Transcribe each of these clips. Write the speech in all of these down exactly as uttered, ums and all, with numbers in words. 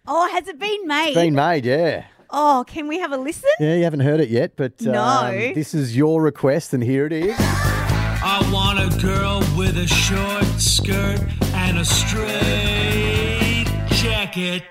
Oh, has it been made? It's been made, yeah. Oh, can we have a listen? Yeah, you haven't heard it yet, but No. um, this is your request, and here it is. I want a girl with a short skirt and a straight jacket.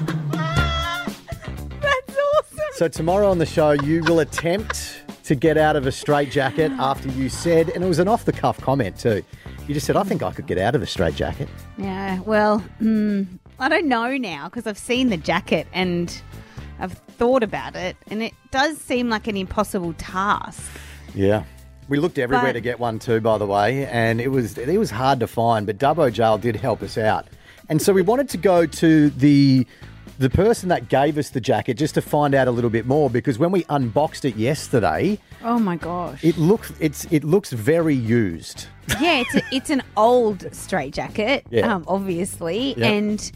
That's awesome. So tomorrow on the show, you will attempt to get out of a straitjacket after you said, and it was an off-the-cuff comment too, you just said, I think I could get out of a straitjacket. Yeah, well, mm, I don't know now because I've seen the jacket and I've thought about it, and it does seem like an impossible task. Yeah. We looked everywhere But- to get one too, by the way, and it was it was hard to find, but Dubbo Jail did help us out. And so we wanted to go to the the person that gave us the jacket just to find out a little bit more, because when we unboxed it yesterday, Oh my gosh. it looks it's it looks very used. Yeah, it's a, it's an old straitjacket, Yeah. um, obviously, Yep. and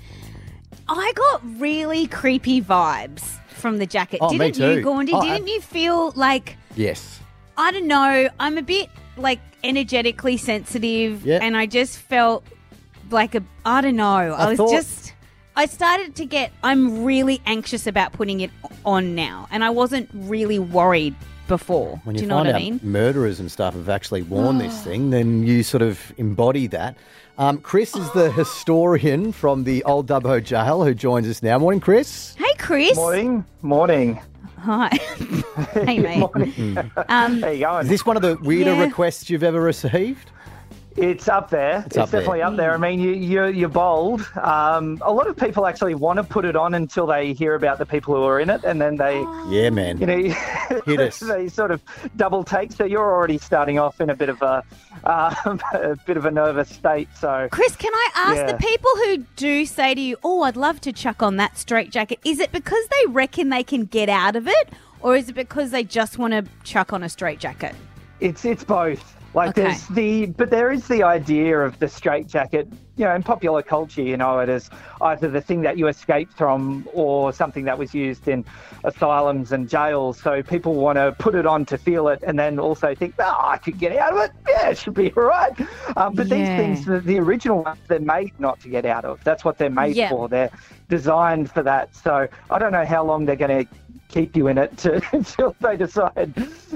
I got really creepy vibes from the jacket. Oh, me Didn't too. you, Gaundi? Oh, Didn't I- you feel like, Yes. I don't know, I'm a bit like energetically sensitive, Yeah. and I just felt like a, I don't know, I, I was thought- just, I started to get, I'm really anxious about putting it on now, and I wasn't really worried before. When Do you, you know find what I out mean? murderers and stuff have actually worn this thing, then you sort of embody that. Um, Chris is the historian from the old Dubbo Jail who joins us now. Morning, Chris. Hey, Chris. Morning. Morning. Hi. Hey, mate. Morning. Um, How you going? Is this one of the weirder Yeah. requests you've ever received? It's up there. It's, up there. definitely up there. I mean, you, you're, you're bold. Um, a lot of people actually want to put it on until they hear about the people who are in it, and then they, Yeah, man. you know, Hit us. they sort of double take. So you're already starting off in a bit of a, um, a bit of a nervous state. So Chris, can I ask Yeah. the people who do say to you, oh, I'd love to chuck on that straitjacket, is it because they reckon they can get out of it, or is it because they just want to chuck on a straitjacket? it's it's both. Like Okay. there's the, but there is the idea of the straitjacket, you know, in popular culture, you know, it is either the thing that you escaped from or something that was used in asylums and jails. So people want to put it on to feel it, and then also think, oh, I could get out of it. Yeah, it should be all right. Um, but Yeah. these things, the, the original ones, they're made not to get out of. That's what they're made Yeah. for. They're designed for that. So I don't know how long they're going to keep you in it to, until they decide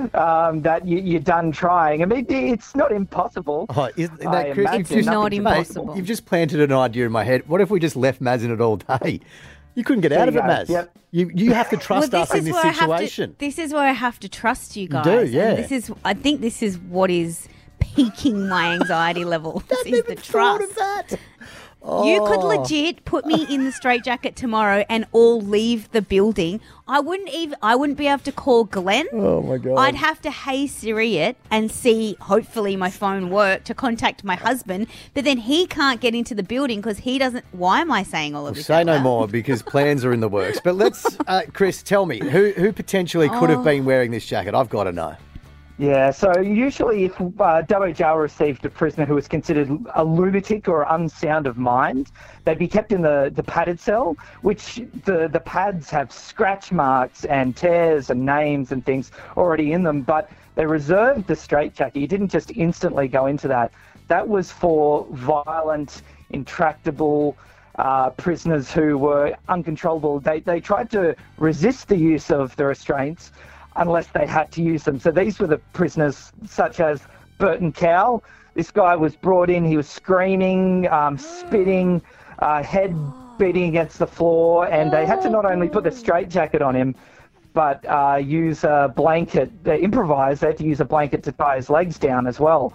um, that you, you're done trying. I mean, it's not impossible. Oh, isn't I that, Chris, imagine you've just, Not mate, impossible. you've just planted an idea in my head. What if we just left Maz in it all day? You couldn't get out of you it, go. Maz. Yep. You you have to trust us in this where I have situation. to, this is where I have to trust you guys. do, yeah. And this is, I think this is what is piquing my anxiety level. This is the Thought trust. of that. You could Oh. legit put me in the straitjacket tomorrow and all leave the building. I wouldn't even. I wouldn't be able to call Glenn. Oh, my God. I'd have to Hey Siri it and see. Hopefully, my phone work to contact my husband. But then he can't get into the building because he doesn't. Why am I saying all of this? Say out no loud? more because plans are in the works. But let's, uh, Chris, tell me, who who potentially could Oh. have been wearing this jacket? I've got to know. Yeah, so usually if uh, Dubbo Jail received a prisoner who was considered a lunatic or unsound of mind, they'd be kept in the, the padded cell, which the, the pads have scratch marks and tears and names and things already in them, but they reserved the straitjacket. You didn't just instantly go into that. That was for violent, intractable uh, prisoners who were uncontrollable. They, they tried to resist the use of the restraints unless they had to use them. So these were the prisoners such as Burton Cow. This guy was brought in, he was screaming, um, spitting, uh, head beating against the floor, and they had to not only put the straitjacket on him, but uh, use a blanket, they improvised, they had to use a blanket to tie his legs down as well.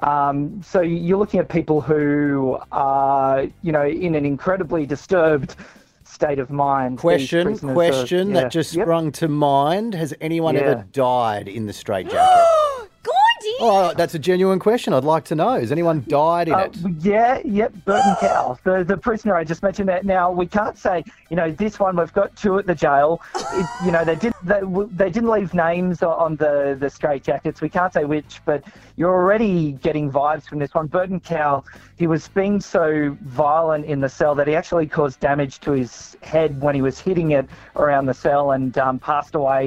Um, so you're looking at people who are, you know, in an incredibly disturbed state of mind. These Question, prisoners are- question yeah. that just Yep. sprung to mind. Has anyone Yeah. ever died in the straitjacket? Gaundi! Oh, that's a genuine question. I'd like to know. Has anyone died in Uh, it? yeah, yep, Burton Cow, the the prisoner I just mentioned. That now we can't say, you know, this one we've got two at the jail. It, you know, they did they, they didn't leave names on the the straitjackets. We can't say which, but you're already getting vibes from this one. Burton Cow, he was being so violent in the cell that he actually caused damage to his head when he was hitting it around the cell, and um, passed away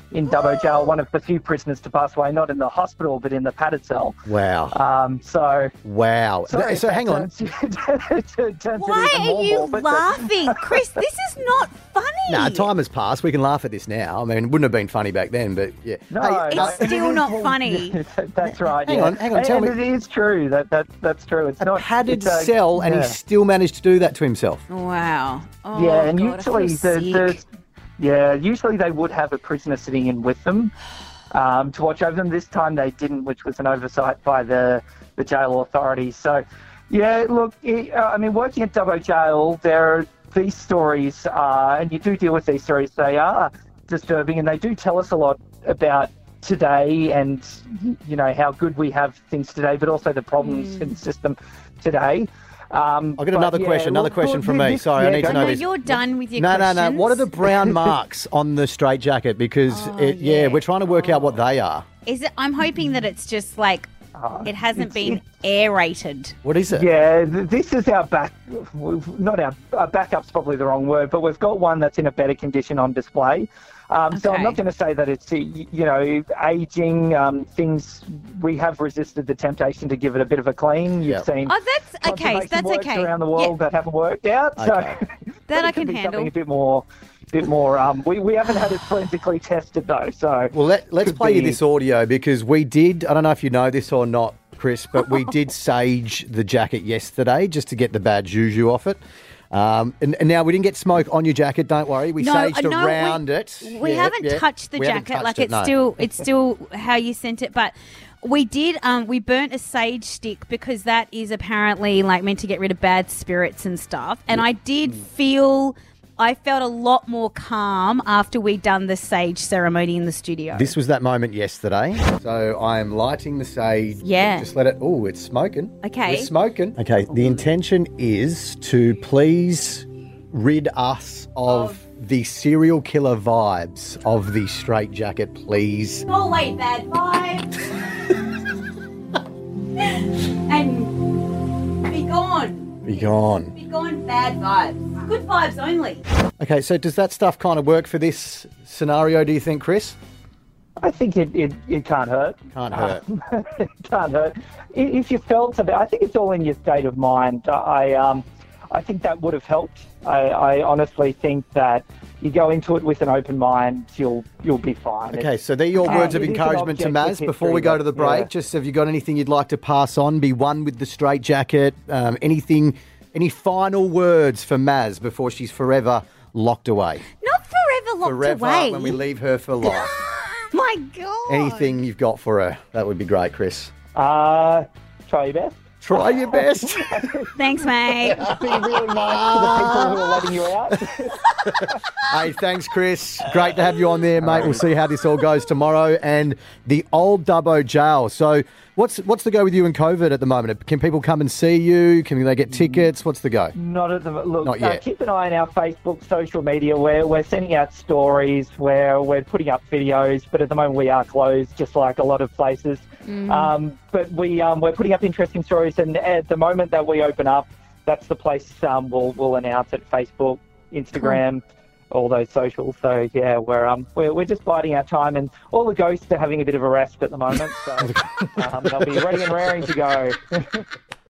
in Dubbo Jail, one of the few prisoners to pass away, not in the hospital, but in the padded cell. Wow. Um, so... Wow. Sorry, so hang on. Turns, turns Why it even are more you more, but- laughing? Chris, this is not funny. Nah, time has passed. We can laugh at this now. I mean, it wouldn't have been funny back then, but yeah. No, Hey, no, It's it still is- not well, funny. That's right. Hang yeah. on, hang on, And, tell and me- it is true. That, that That's true. It's a not... padded it's a- cell, and yeah. he still managed to do that to himself. Wow. Oh, Yeah, and God, I feel usually the, the sick. yeah, usually they would have a prisoner sitting in with them um, to watch over them. This time they didn't, which was an oversight by the the jail authorities. So, yeah, look, it, uh, I mean, working at Dubbo Jail, there are these stories, uh, and you do deal with these stories. They are disturbing, and they do tell us a lot about today and you know how good we have things today, but also the problems Mm. in the system today. Um, I've got but another yeah, question, another look, question look, from me. this- Sorry, I yeah, need to go know No, this. you're done with your No, no, questions. no. What are the brown marks on the straitjacket? Because, Oh, it, yeah. yeah. we're trying to work out what they are. Is it? I'm hoping that it's just like Uh, it hasn't it's- been it's- aerated. What is it? Yeah, th- this is our back. we've- Not our, our backup's probably the wrong word, but we've got one that's in a better condition on display. Um, So I'm Okay. not going to say that it's y- you know aging um, things. We have resisted the temptation to give it a bit of a clean. You've Yep. seen Oh, that's okay. conservation That's works okay. around the world Yeah. that haven't worked out. Okay. So That I it could can be handle. something a bit more, bit more. Um, we we haven't had it forensically tested though. So Well, let, let's could play you be- this audio because we did, I don't know if you know this or not, Chris, but we did sage the jacket yesterday just to get the bad juju off it. Um, and, and now we didn't get smoke on your jacket, don't worry. We No, saged uh, no, we- around it. We Yeah, haven't yeah. touched the We haven't jacket. touched Like it, it's no. still it's still how you sent it, but we did um we burnt a sage stick because that is apparently like meant to get rid of bad spirits and stuff. And I did feel I felt a lot more calm after we'd done the sage ceremony in the studio. This was that moment yesterday. So I am lighting the sage. Yeah. Just let it. Oh, it's smoking. Okay. We're smoking. Okay. The intention is to please rid us of the serial killer vibes of the straitjacket, please. Go away, bad vibes. and be gone. Be gone. Be gone, bad vibes. Good vibes only. Okay, so does that stuff kind of work for this scenario, do you think, Chris? I think it, it, it can't hurt. Can't hurt. it can't hurt. I- If you felt a bit, I think it's all in your state of mind. I um, I think that would have helped. I, I honestly think that you go into it with an open mind, you'll you'll be fine. Okay, so they're your Um, words of it is an encouragement to objective Maz. Before we history, go to the but, break, yeah. just have you got anything you'd like to pass on? Be one with the straitjacket. Um, anything, any final words for Maz before she's forever locked away? Not forever locked Forever away. when we leave her for life. My God. Anything you've got for her, that would be great, Chris. Uh, try your best. Try your best. Thanks, mate. Be really nice to the people who are letting you out. Hey, thanks, Chris. Great to have you on there, mate. We'll see how this all goes tomorrow. And the old Dubbo Jail. So, what's what's the go with you and COVID at the moment? Can people come and see you? Can they get tickets? What's the go? Not at the look. Not Uh, yet. keep an eye on our Facebook, social media. Where we're sending out stories, where we're putting up videos. But at the moment, we are closed, just like a lot of places. Um, but we um, we're putting up interesting stories, and at the moment that we open up, that's the place um, we'll we'll announce it. Facebook, Instagram. All those socials. So yeah, we're um we're, we're just biding our time, and all the ghosts are having a bit of a rest at the moment. So um, they'll be ready and raring to go.